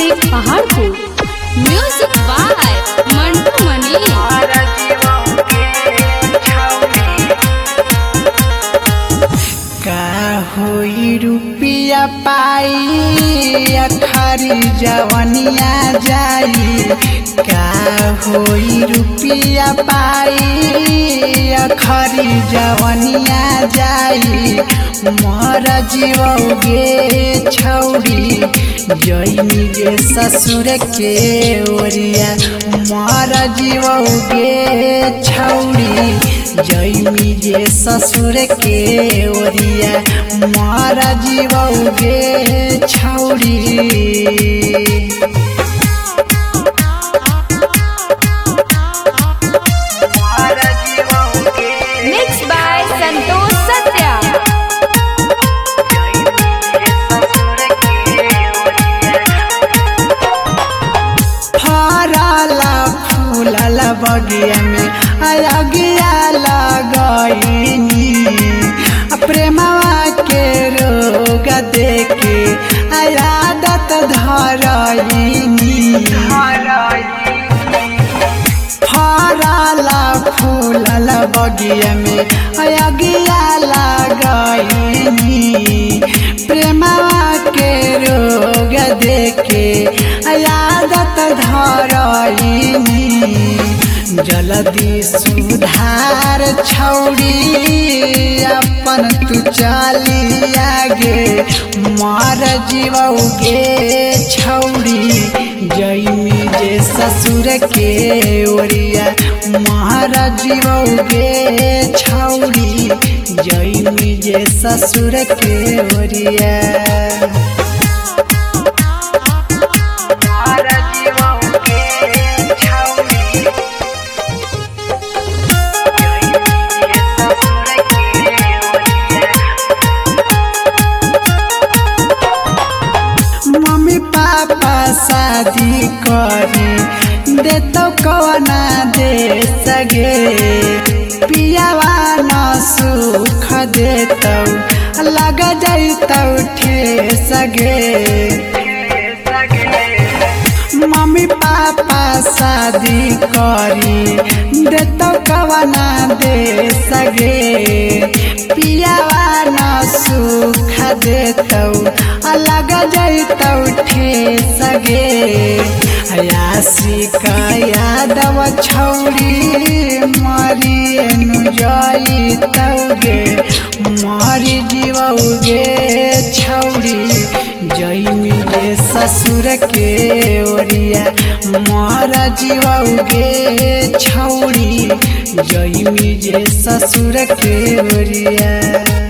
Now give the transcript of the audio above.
Music Paharpur. Music by Mantu Mani. का होई रुपिया पाई अखरी जवनिया जाई। का होई रुपिया पाई अखरी जवनिया जाई। मर जीवोगे छौड़ी जइनी गे ससुर के ओरिया। मर जीवोगे छौड़ी जइनी गे ससुर के ओरिया। मर जीवोगे छौड़ी। मिक्स बाय संतोष सत्या। फरला फूलला बगिया में अगिया लगैनी। प्रेमवा के रोग देखे आदत धरैनी। फरला फूलला बगिया में अगिया लगैनी। प्रेमवा के रोग देखे आदत धरैनी। जल्दी सुधार छौड़ी अपन तू चली आगे। मर जीवोगे छौड़ी जइनी जे ससुर के ओरिया। मर जीवोगे छौड़ी जइनी जे ससुर के ओरिया। मम्मी पापा शादी करी देतो कवना दे सगे। पियावा न सुख देतो लग जैतो ठेस गे। मम्मी पापा शादी करी देतो कवना दे सगे। पियावा न सुख देतो लग जैतो ठेस गे। आशिक यादव छौड़ी मरी जैतौगे। मरी जीवोगे छौड़ी जइनी गे ससुर के ओरिया। मर जीवोगे छौड़ी जइनी जे ससुर के ओरिया।